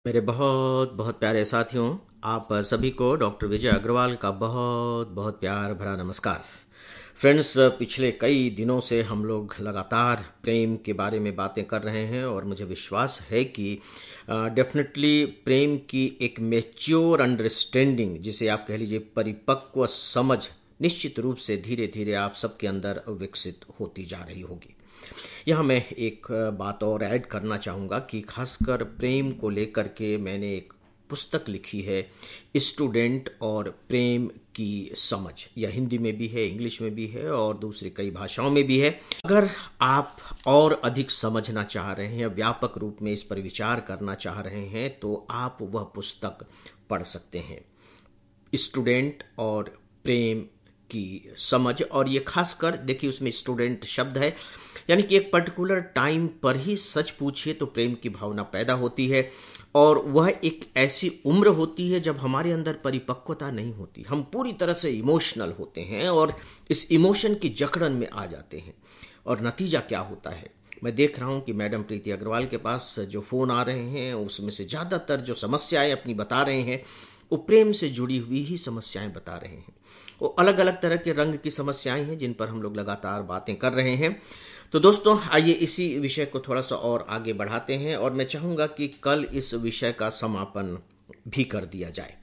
मेरे बहुत बहुत प्यारे साथियों, आप सभी को डॉक्टर विजय अग्रवाल का बहुत बहुत प्यार भरा नमस्कार। फ्रेंड्स, पिछले कई दिनों से हम लोग लगातार प्रेम के बारे में बातें कर रहे हैं और मुझे विश्वास है कि डेफिनेटली प्रेम की एक मैच्योर अंडरस्टैंडिंग, जिसे आप कह लीजिए परिपक्व समझ, निश्चित रूप से धीरे धीरे आप सबके अंदर विकसित होती जा रही होगी। यहाँ मैं एक बात और ऐड करना चाहूँगा कि खासकर प्रेम को लेकर के मैंने एक पुस्तक लिखी है, स्टूडेंट और प्रेम की समझ। यह हिंदी में भी है, इंग्लिश में भी है और दूसरी कई भाषाओं में भी है। अगर आप और अधिक समझना चाह रहे हैं, व्यापक रूप में इस पर विचार करना चाह रहे हैं, तो आप वह पुस्तक पढ़ सकते हैं, स्टूडेंट और प्रेम की समझ। और ये खासकर देखिए, उसमें स्टूडेंट शब्द है, यानी कि एक पर्टिकुलर टाइम पर ही सच पूछिए तो प्रेम की भावना पैदा होती है। और वह एक ऐसी उम्र होती है जब हमारे अंदर परिपक्वता नहीं होती, हम पूरी तरह से इमोशनल होते हैं और इस इमोशन की जकड़न में आ जाते हैं। और नतीजा क्या होता है, मैं देख रहा हूं कि मैडम प्रीति अग्रवाल के पास जो फोन आ रहे हैं उसमें से ज्यादातर जो समस्याएं अपनी बता रहे हैं वो प्रेम से जुड़ी हुई ही समस्याएं बता रहे हैं। वो अलग अलग तरह के रंग की समस्याएं हैं जिन पर हम लोग लगातार बातें कर रहे हैं। तो दोस्तों, आइए इसी विषय को थोड़ा सा और आगे बढ़ाते हैं और मैं चाहूंगा कि कल इस विषय का समापन भी कर दिया जाए।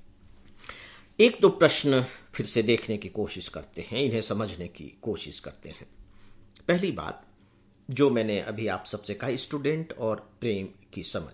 एक दो प्रश्न फिर से देखने की कोशिश करते हैं, इन्हें समझने की कोशिश करते हैं। पहली बात जो मैंने अभी आप सबसे कहा, स्टूडेंट और प्रेम की समझ।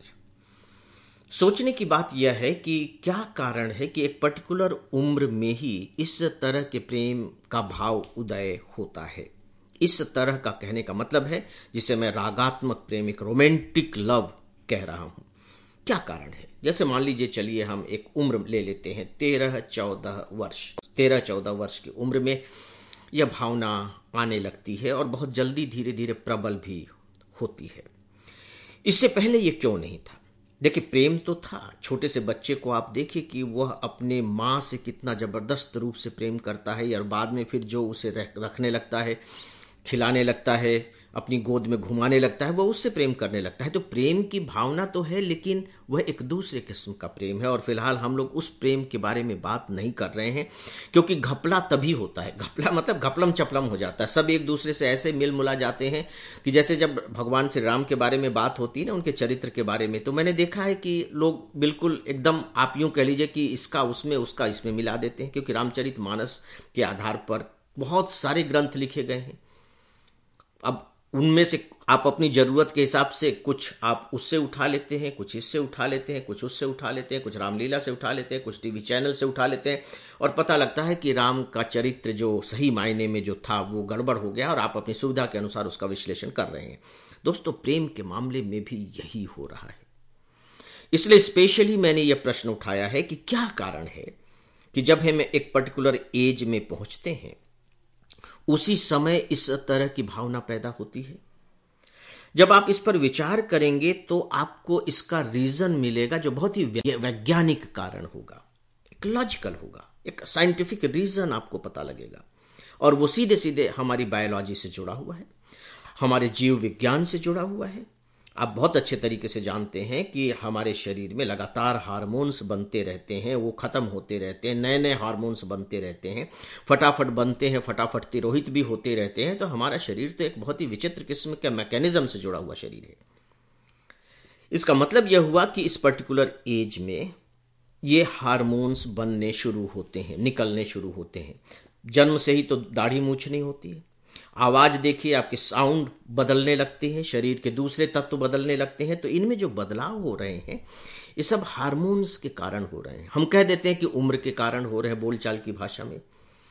सोचने की बात यह है कि क्या कारण है कि एक पर्टिकुलर उम्र में ही इस तरह के प्रेम का भाव उदय होता है। इस तरह का कहने का मतलब है जिसे मैं रागात्मक प्रेम, एक रोमांटिक लव कह रहा हूं। क्या कारण है? जैसे मान लीजिए, चलिए हम एक उम्र ले लेते हैं, 13-14 वर्ष। 13-14 वर्ष की उम्र में यह भावना आने लगती है और बहुत जल्दी धीरे धीरे प्रबल भी होती है। इससे पहले यह क्यों नहीं था? देखिए, प्रेम तो था। छोटे से बच्चे को आप देखिए कि वह अपने माँ से कितना जबरदस्त रूप से प्रेम करता है, और बाद में फिर जो उसे रखने लगता है, खिलाने लगता है, अपनी गोद में घुमाने लगता है, वह उससे प्रेम करने लगता है। तो प्रेम की भावना तो है, लेकिन वह एक दूसरे किस्म का प्रेम है। और फिलहाल हम लोग उस प्रेम के बारे में बात नहीं कर रहे हैं, क्योंकि घपला तभी होता है, घपला मतलब घपलम चपलम हो जाता है। सब एक दूसरे से ऐसे मिल मुला जाते हैं कि जैसे जब भगवान श्री राम के बारे में बात होती है ना, उनके चरित्र के बारे में, तो मैंने देखा है कि लोग बिल्कुल एकदम, आप यूं कह लीजिए कि इसका उसमें, उसका इसमें मिला देते हैं, क्योंकि रामचरितमानस के आधार पर बहुत सारे ग्रंथ लिखे गए हैं। अब उनमें से आप अपनी जरूरत के हिसाब से कुछ आप उससे उठा लेते हैं, कुछ इससे उठा लेते हैं, कुछ उससे उठा लेते हैं, कुछ रामलीला से उठा लेते हैं, कुछ टीवी चैनल से उठा लेते हैं, और पता लगता है कि राम का चरित्र जो सही मायने में जो था वो गड़बड़ हो गया, और आप अपनी सुविधा के अनुसार उसका विश्लेषण कर रहे हैं। दोस्तों, प्रेम के मामले में भी यही हो रहा है। इसलिए स्पेशली मैंने यह प्रश्न उठाया है कि क्या कारण है कि जब हम एक पर्टिकुलर एज में पहुंचते हैं उसी समय इस तरह की भावना पैदा होती है। जब आप इस पर विचार करेंगे तो आपको इसका रीजन मिलेगा, जो बहुत ही वैज्ञानिक कारण होगा, एक लॉजिकल होगा, एक साइंटिफिक रीजन आपको पता लगेगा। और वो सीधे सीधे हमारी बायोलॉजी से जुड़ा हुआ है, हमारे जीव विज्ञान से जुड़ा हुआ है। आप बहुत अच्छे तरीके से जानते हैं कि हमारे शरीर में लगातार हार्मोन्स बनते रहते हैं, वो खत्म होते रहते हैं, नए नए हार्मोन्स बनते रहते हैं, फटाफट बनते हैं, फटाफट तिरोहित भी होते रहते हैं। तो हमारा शरीर तो एक बहुत ही विचित्र किस्म के मैकेनिज्म से जुड़ा हुआ शरीर है। इसका मतलब यह हुआ कि इस पर्टिकुलर एज में ये हार्मोन्स बनने शुरू होते हैं, निकलने शुरू होते हैं। जन्म से ही तो दाढ़ी मूछ नहीं होती है। आवाज देखिए, आपके साउंड बदलने लगते हैं, शरीर के दूसरे तत्व बदलने लगते हैं। तो इनमें जो बदलाव हो रहे हैं ये सब हार्मोन्स के कारण हो रहे हैं। हम कह देते हैं कि उम्र के कारण हो रहे हैं, बोलचाल की भाषा में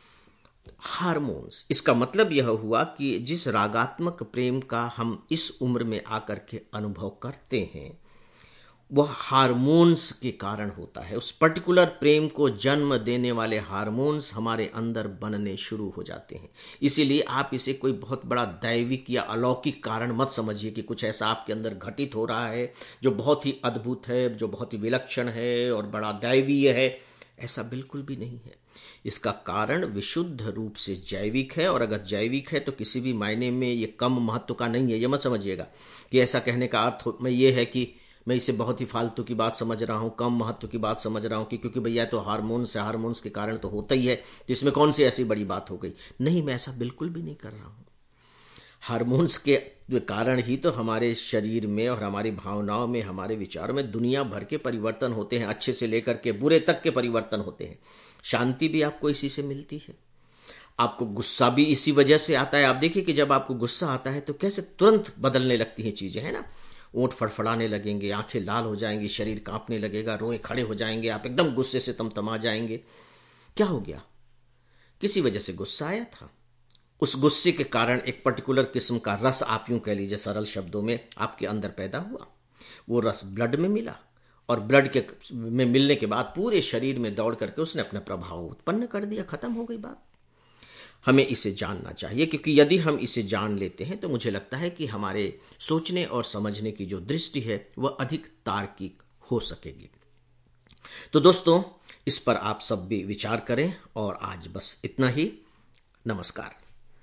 हार्मोन्स। इसका मतलब यह हुआ कि जिस रागात्मक प्रेम का हम इस उम्र में आकर के अनुभव करते हैं वह हार्मोन्स के कारण होता है। उस पर्टिकुलर प्रेम को जन्म देने वाले हार्मोन्स हमारे अंदर बनने शुरू हो जाते हैं। इसीलिए आप इसे कोई बहुत बड़ा दैविक या अलौकिक कारण मत समझिए कि कुछ ऐसा आपके अंदर घटित हो रहा है जो बहुत ही अद्भुत है, जो बहुत ही विलक्षण है और बड़ा दैवीय है। ऐसा बिल्कुल भी नहीं है। इसका कारण विशुद्ध रूप से जैविक है, और अगर जैविक है तो किसी भी मायने में ये कम महत्व का नहीं है। ये मत समझिएगा कि ऐसा कहने का अर्थ में ये है कि मैं इसे बहुत ही फालतू की बात समझ रहा हूं, कम महत्व की बात समझ रहा हूं कि क्योंकि भैया तो हार्मोन्स है, हार्मोन्स के कारण तो होता ही है, तो इसमें कौन सी ऐसी बड़ी बात हो गई। नहीं, मैं ऐसा बिल्कुल भी नहीं कर रहा हूं। हार्मोन्स के जो कारण ही तो हमारे शरीर में और हमारी भावनाओं में, हमारे विचारों में दुनिया भर के परिवर्तन होते हैं, अच्छे से लेकर के बुरे तक के परिवर्तन होते हैं। शांति भी आपको इसी से मिलती है। आपको गुस्सा भी इसी वजह से आता है। आप देखिए कि जब आपको गुस्सा आता है तो कैसे तुरंत बदलने लगती हैं चीजें, है ना। ओंठ फड़फड़ाने लगेंगे, आंखें लाल हो जाएंगी, शरीर कांपने लगेगा, रोए खड़े हो जाएंगे, आप एकदम गुस्से से तमतमा जाएंगे। क्या हो गया? किसी वजह से गुस्सा आया था। उस गुस्से के कारण एक पर्टिकुलर किस्म का रस, आप यूं कह लीजिए सरल शब्दों में, आपके अंदर पैदा हुआ। वो रस ब्लड में मिला और ब्लड के में मिलने के बाद पूरे शरीर में दौड़ करके उसने अपना प्रभाव उत्पन्न कर दिया। खत्म हो गई बात। हमें इसे जानना चाहिए, क्योंकि यदि हम इसे जान लेते हैं तो मुझे लगता है कि हमारे सोचने और समझने की जो दृष्टि है वह अधिक तार्किक हो सकेगी। तो दोस्तों, इस पर आप सब भी विचार करें और आज बस इतना ही। नमस्कार।